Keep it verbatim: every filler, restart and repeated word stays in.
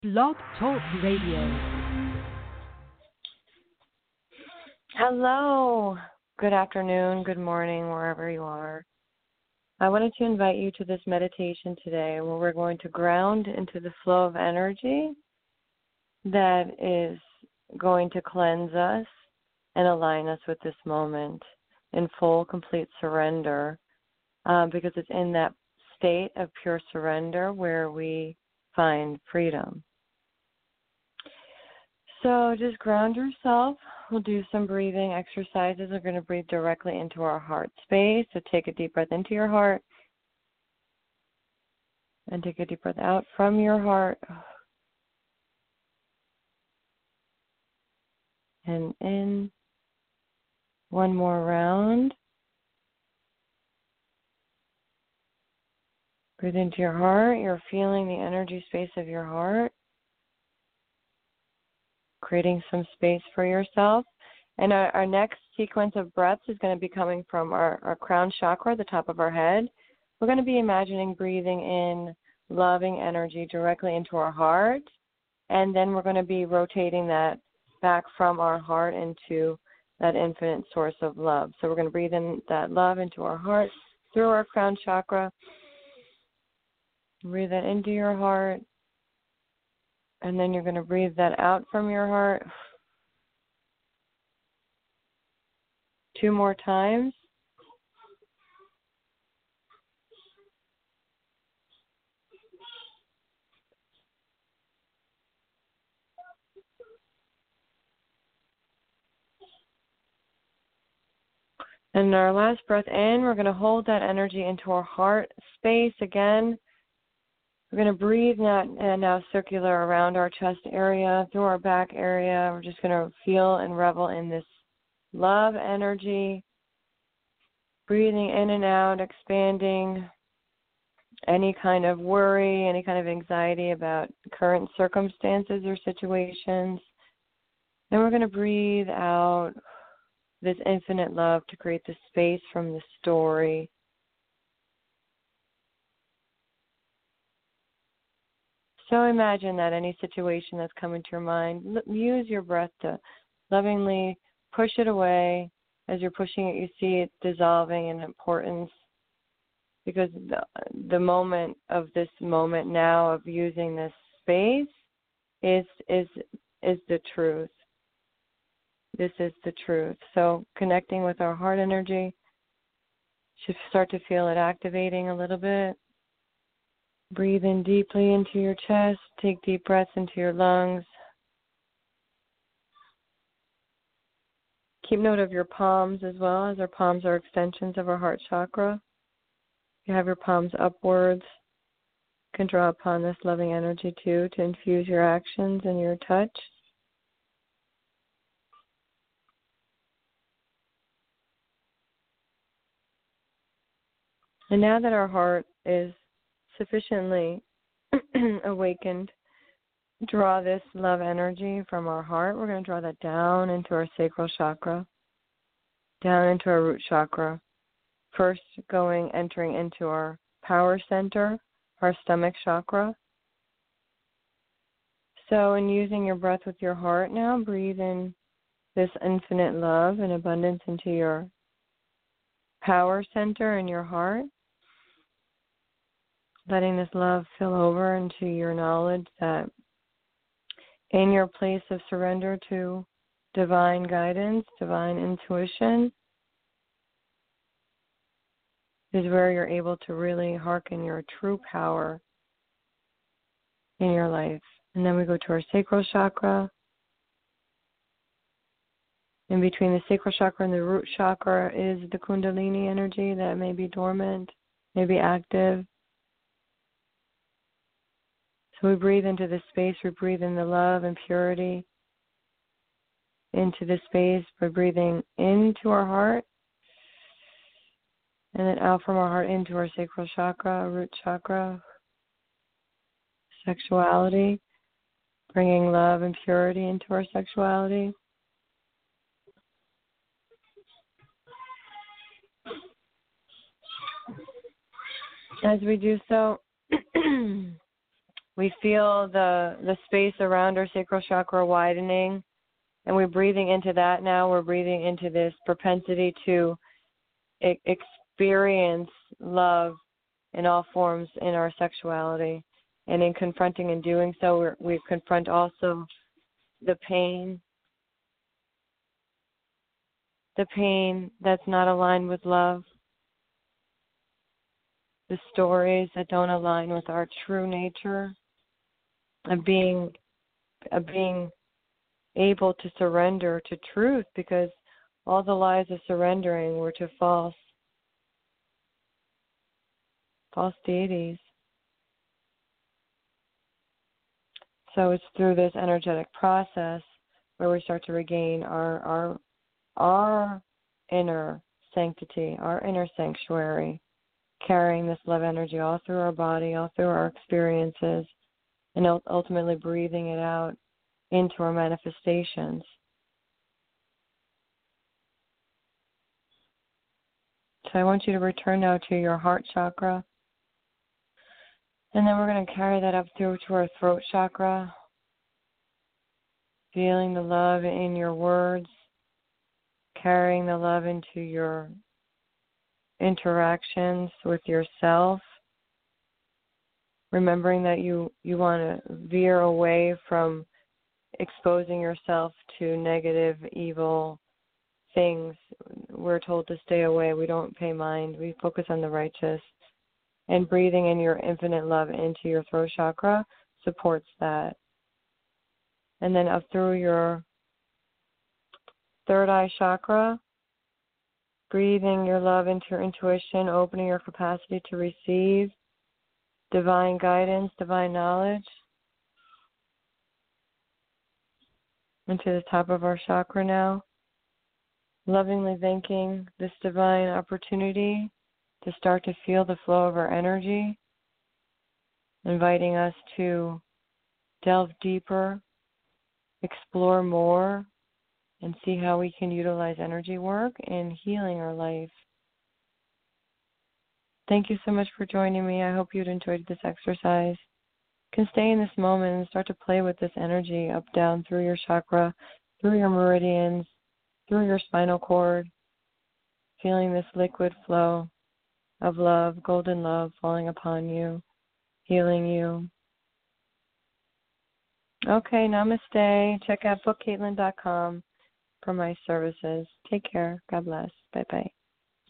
Blog Talk Radio. Hello. Good afternoon, good morning, wherever you are. I wanted to invite you to this meditation today where we're going to ground into the flow of energy that is going to cleanse us and align us with this moment in full, complete surrender, um, because it's in that state of pure surrender where we find freedom. So just ground yourself. We'll do some breathing exercises. We're going to breathe directly into our heart space. So take a deep breath into your heart and take a deep breath out from your heart. And in. One more round. Breathe into your heart. You're feeling the energy space of your heart, creating some space for yourself. And our, our next sequence of breaths is going to be coming from our, our crown chakra, the top of our head. We're going to be imagining breathing in loving energy directly into our heart, and then we're going to be rotating that back from our heart into that infinite source of love. So we're going to breathe in that love into our heart through our crown chakra. Breathe that into your heart. And then you're going to breathe that out from your heart. Two more times. And our last breath in, we're going to hold that energy into our heart space again. We're going to breathe now, and now circular around our chest area, through our back area. We're just going to feel and revel in this love energy, breathing in and out, expanding any kind of worry, any kind of anxiety about current circumstances or situations. Then we're going to breathe out this infinite love to create the space from the story. So imagine that any situation that's coming to your mind, use your breath to lovingly push it away. As you're pushing it, you see it dissolving in importance, because the, the moment of this moment now of using this space is is is the truth. This is the truth. So connecting with our heart energy, should start to feel it activating a little bit. Breathe in deeply into your chest. Take deep breaths into your lungs. Keep note of your palms as well, as our palms are extensions of our heart chakra. You have your palms upwards. You can draw upon this loving energy too to infuse your actions and your touch. And now that our heart is sufficiently awakened, draw this love energy from our heart. We're going to draw that down into our sacral chakra, down into our root chakra. First going, entering into our power center, our stomach chakra. So in using your breath with your heart now, breathe in this infinite love and abundance into your power center in your heart. Letting this love fill over into your knowledge that in your place of surrender to divine guidance, divine intuition, is where you're able to really hearken your true power in your life. And then we go to our sacral chakra. In between the sacral chakra and the root chakra is the Kundalini energy that may be dormant, may be active. So we breathe into this space, we breathe in the love and purity into this space by breathing into our heart, and then out from our heart into our sacral chakra, root chakra, sexuality, bringing love and purity into our sexuality. As we do so, We feel the, the space around our sacral chakra widening, and we're breathing into that now. We're breathing into this propensity to e- experience love in all forms in our sexuality. And in confronting and doing so, we're, we confront also the pain, the pain that's not aligned with love, the stories that don't align with our true nature, of being, of being able to surrender to truth, because all the lies of surrendering were to false, false deities. So it's through this energetic process where we start to regain our our our inner sanctity, our inner sanctuary, carrying this love energy all through our body, all through our experiences, and ultimately breathing it out into our manifestations. So I want you to return now to your heart chakra. And then we're going to carry that up through to our throat chakra, feeling the love in your words, carrying the love into your interactions with yourself, remembering that you, you want to veer away from exposing yourself to negative, evil things. We're told to stay away. We don't pay mind. We focus on the righteous. And breathing in your infinite love into your throat chakra supports that. And then up through your third eye chakra, breathing your love into your intuition, opening your capacity to receive divine guidance, divine knowledge, into the top of our chakra now, lovingly thanking this divine opportunity to start to feel the flow of our energy, inviting us to delve deeper, explore more, and see how we can utilize energy work in healing our life. Thank you so much for joining me. I hope you'd enjoyed this exercise. You can stay in this moment and start to play with this energy up, down, through your chakra, through your meridians, through your spinal cord, feeling this liquid flow of love, golden love falling upon you, healing you. Okay, namaste. Check out book caitlin dot com for my services. Take care. God bless. Bye-bye.